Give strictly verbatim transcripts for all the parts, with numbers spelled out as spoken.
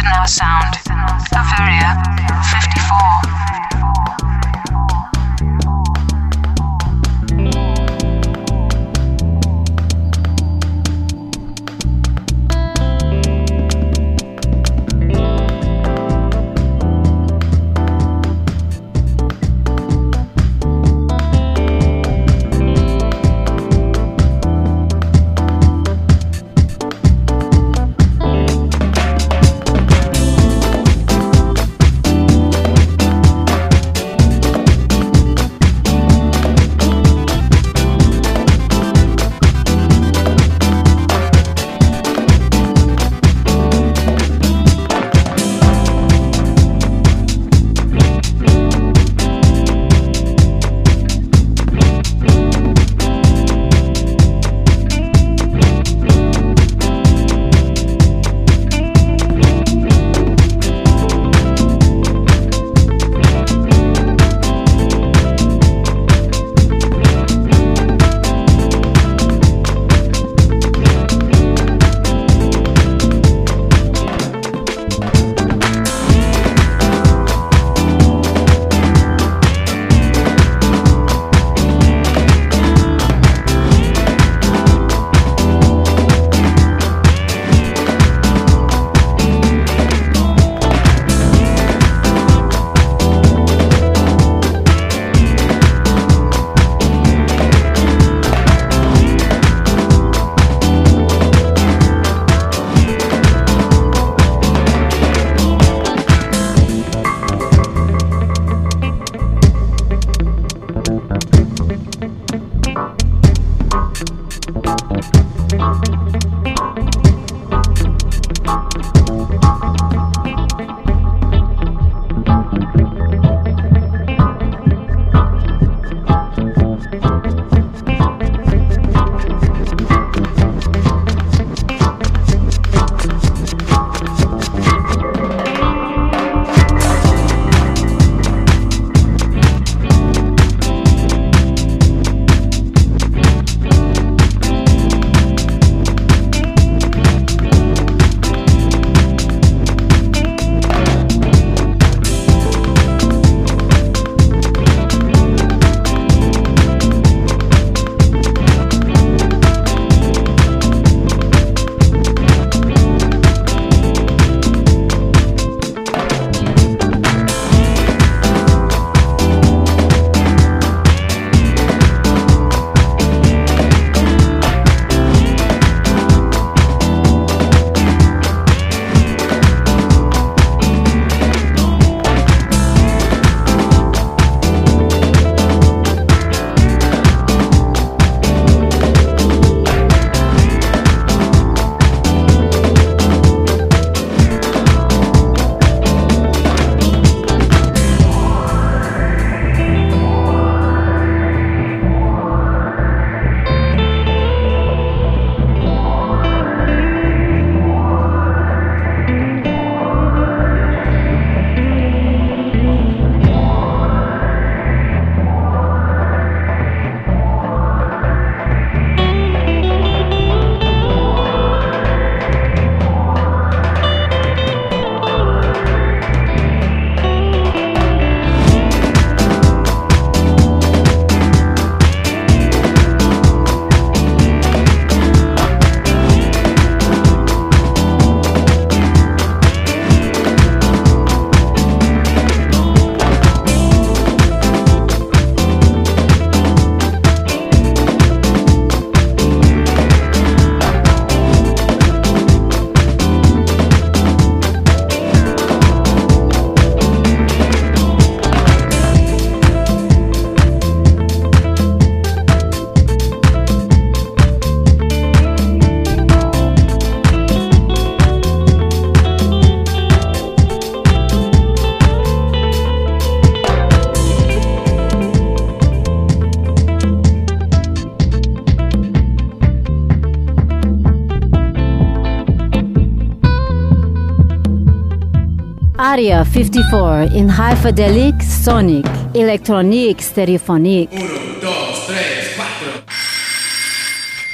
Within our sound, Bavaria fifty-four. Aria fifty-four in Hyperdelic Sonic Electronic Stereophonic. Uno, dos, tres, cuatro.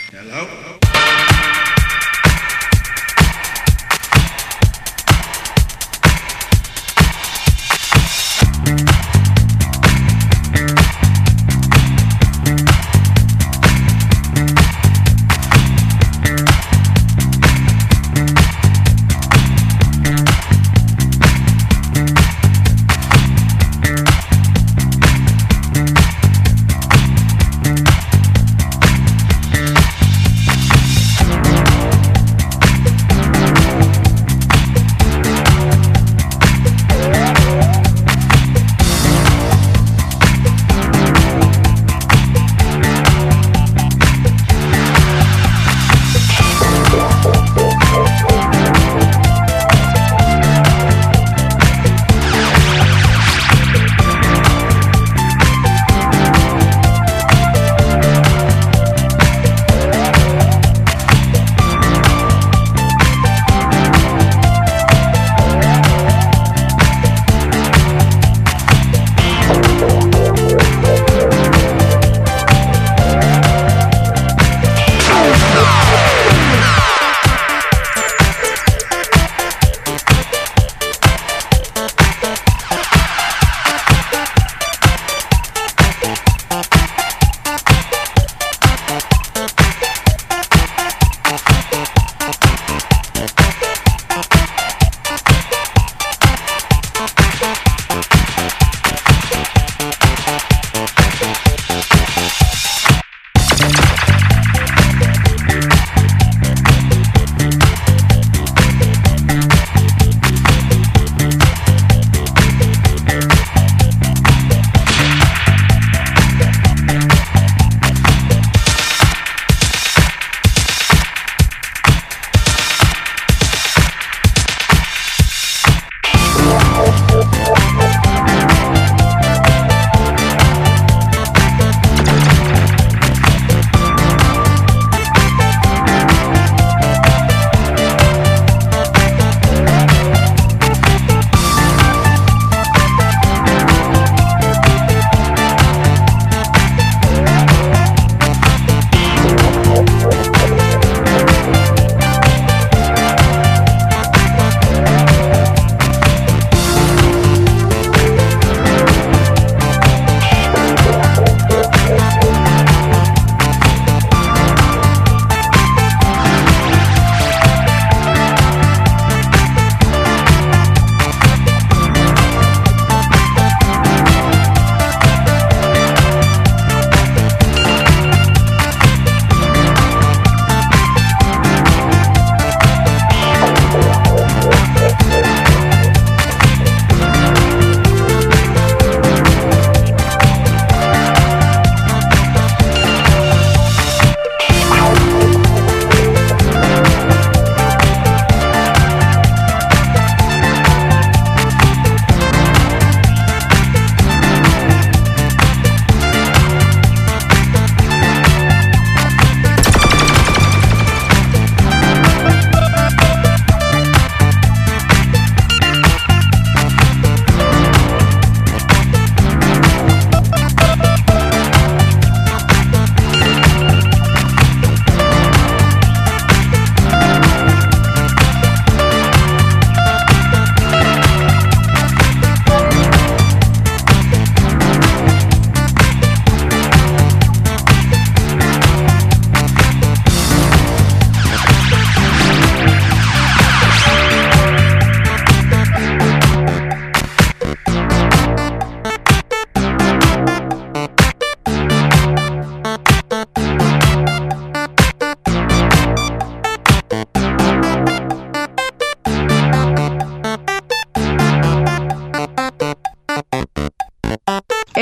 Hello?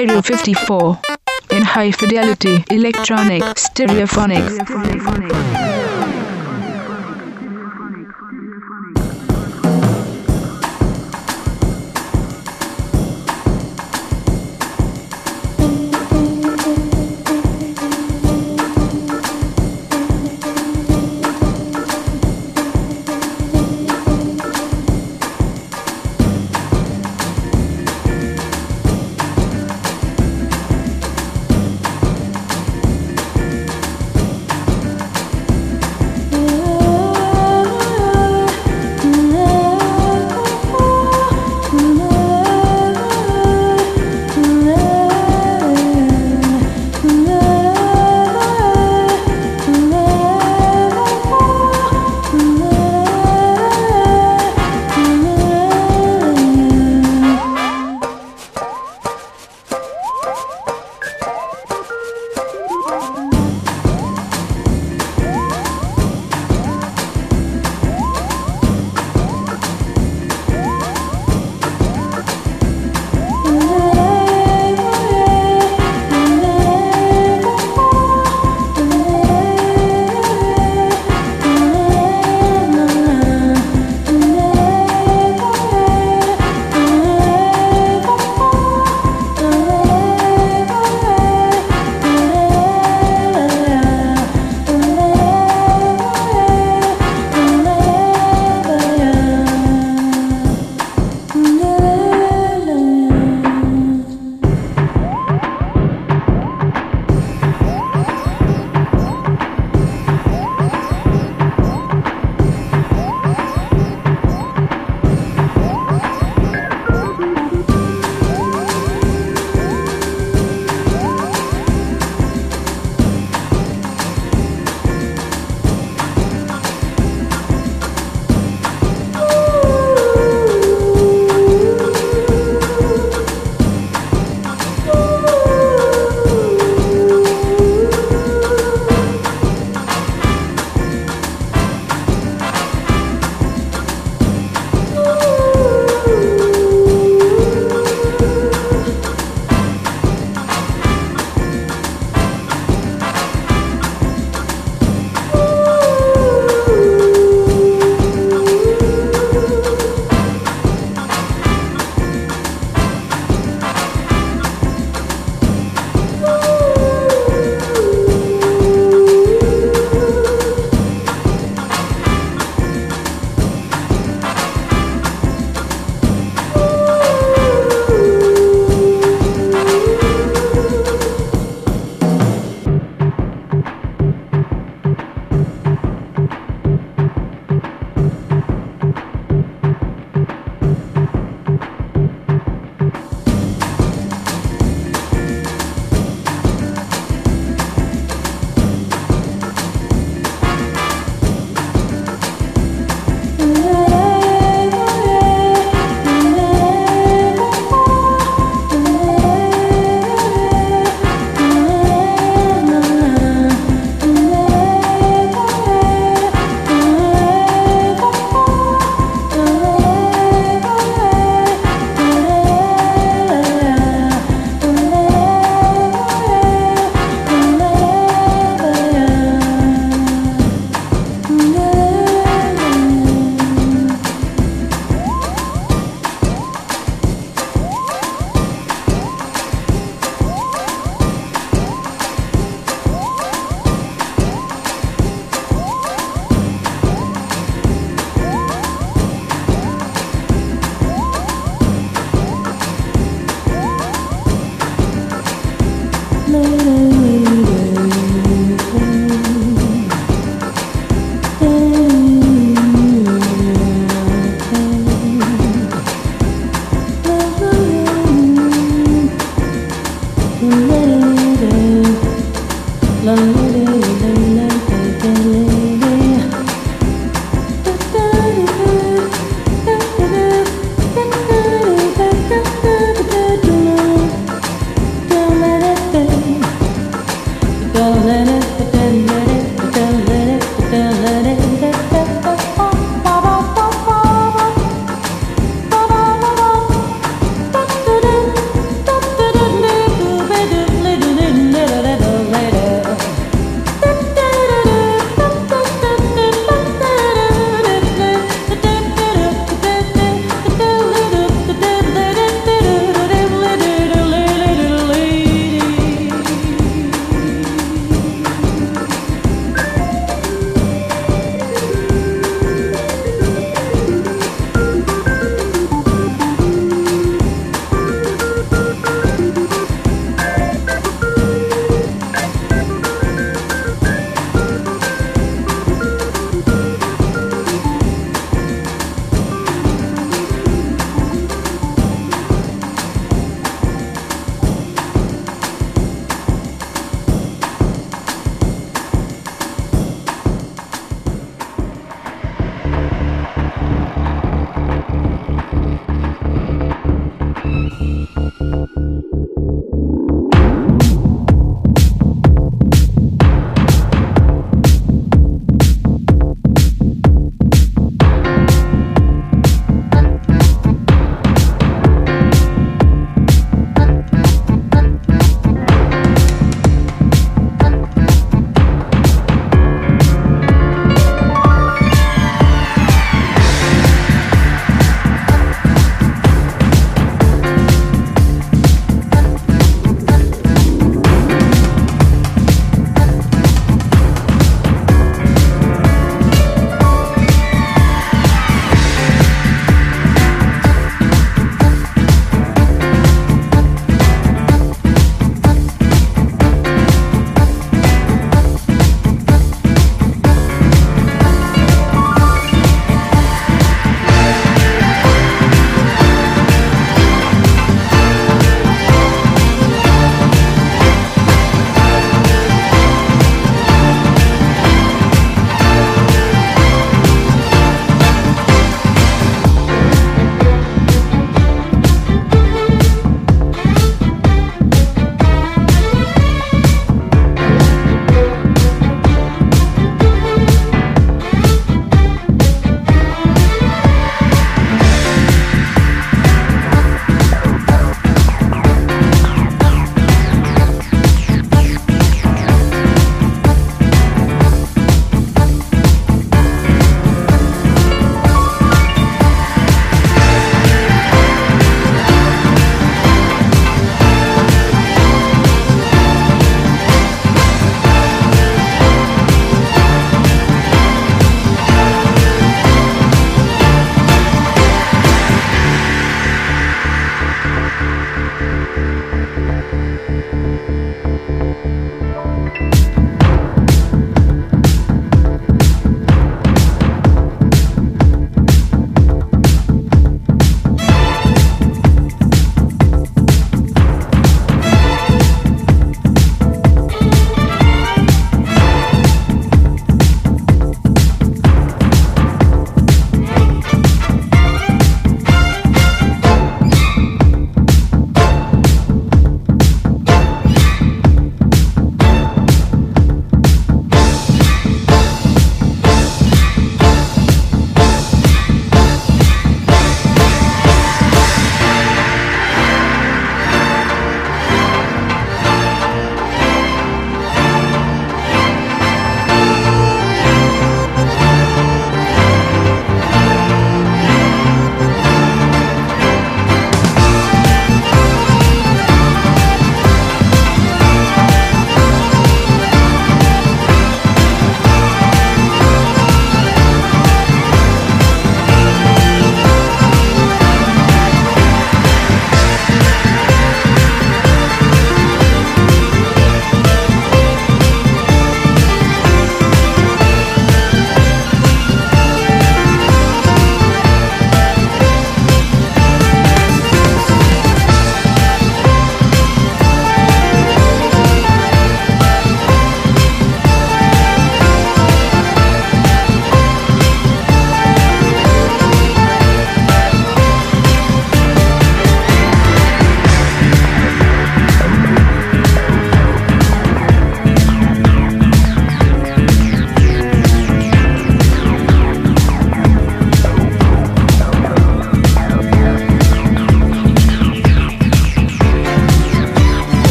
Stereo fifty-four in high fidelity electronic stereophonics.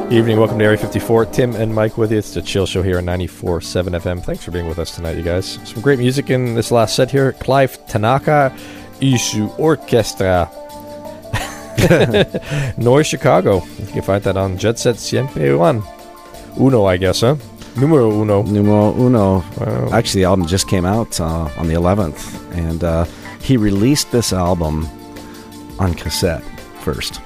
Evening, welcome to Area fifty-four. Tim and Mike with you. It's the Chill Show here on ninety-four point seven F M. Thanks for being with us tonight, you guys. Some great music in this last set here. Clive Tanaka, Isu Orchestra. Noise Chicago. You can find that on Jet Set Siempre One. Uno, I guess, huh? Numero uno. Numero uno. Wow. Actually, the album just came out uh, on the eleventh, and uh, he released this album on cassette first.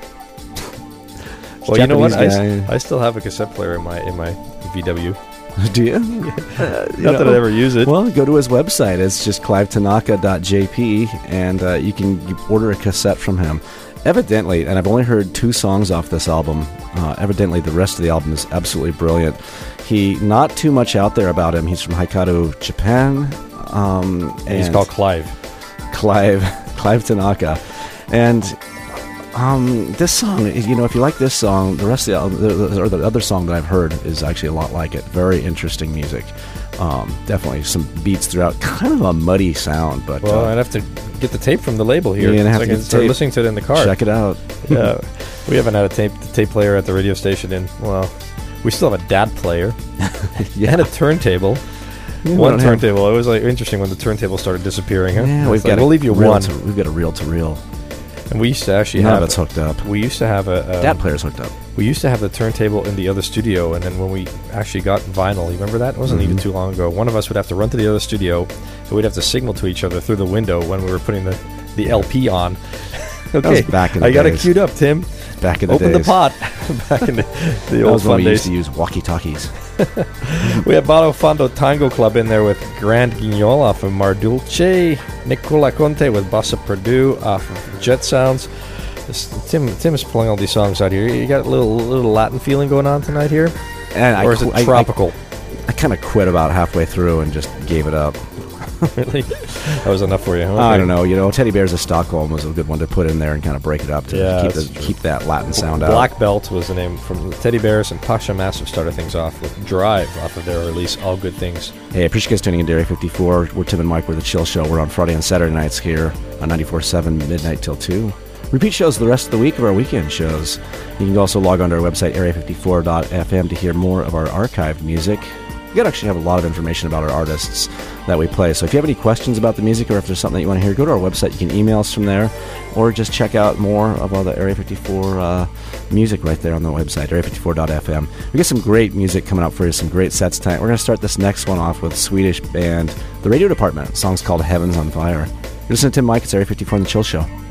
Well, you know what? I, Japanese s- I still have a cassette player in my in my V W. Do you? Uh, Not that I ever use it. Well, go to his website. It's just clive tanaka dot j p, and uh, you can you order a cassette from him. Evidently, and I've only heard two songs off this album, uh, evidently the rest of the album is absolutely brilliant. He, not too much out there about him. He's from Hokkaido, Japan. Um, and He's called Clive. Clive, Clive Tanaka. And um, this song, you know, if you like this song, the rest of the album, the, or the other song that I've heard is actually a lot like it. Very interesting music. Um, definitely some beats throughout. Kind of a muddy sound, but Well, uh, I'd have to get the tape from the label here. You're gonna have so I to can get the start tape. listening to it in the car. check it out. Yeah, we haven't had a tape the tape player at the radio station in, well, we still have a D A D player Yeah. and a turntable. Yeah, we one don't have- turntable. It was like interesting when the turntable started disappearing. Huh? Yeah, It's we've like, got we'll a leave you reel one. To, we've got a reel to reel. And we used to actually None have of it's hooked up. we used to have a, a That player's hooked up. we used to have the turntable in the other studio, and then when we actually got vinyl, you remember that? It wasn't Mm-hmm. even too long ago. One of us would have to run to the other studio, and we'd have to signal to each other through the window when we were putting the, the L P on. Okay, was back in the I got it days. queued up, Tim. Back in the Open days. the pot. Back in the, the That old was when fun we days. used to use walkie-talkies. We have Bado Fondo Tango Club in there with Grand Guignol off of Mar Dulce, Nicola Conte with Bossa Perdue off of Jet Sounds. This, Tim Tim is pulling all these songs out here. You got a little little Latin feeling going on tonight here? And I Or is qu- it I- I- tropical? I kind of quit about halfway through and just gave it up. Really? That was enough for you, huh? I don't know. You know, Teddy Bears of Stockholm was a good one to put in there and kind of break it up to Yeah, keep, that's the, true. keep that Latin sound out. Black Belt was the name from the Teddy Bears, and Pasha Massive started things off with Drive off of their release, All Good Things. Hey, I appreciate you guys tuning in to Area fifty-four. We're Tim and Mike. We're the Chill Show. We're on Friday and Saturday nights here on ninety-four point seven, midnight till two. Repeat shows the rest of the week of our weekend shows. You can also log on to our website, area fifty-four dot f m, to hear more of our archived music. We got actually have a lot of information about our artists that we play. So if you have any questions about the music, or if there's something that you want to hear, go to our website. You can email us from there, or just check out more of all the Area fifty-four uh, music right there on the website, area fifty-four dot f m. We got some great music coming up for you, some great sets tonight. We're going to start this next one off with Swedish band The Radio Department. The song's called Heaven's on Fire. You're listening to Tim Mike. It's Area fifty-four on the Chill Show.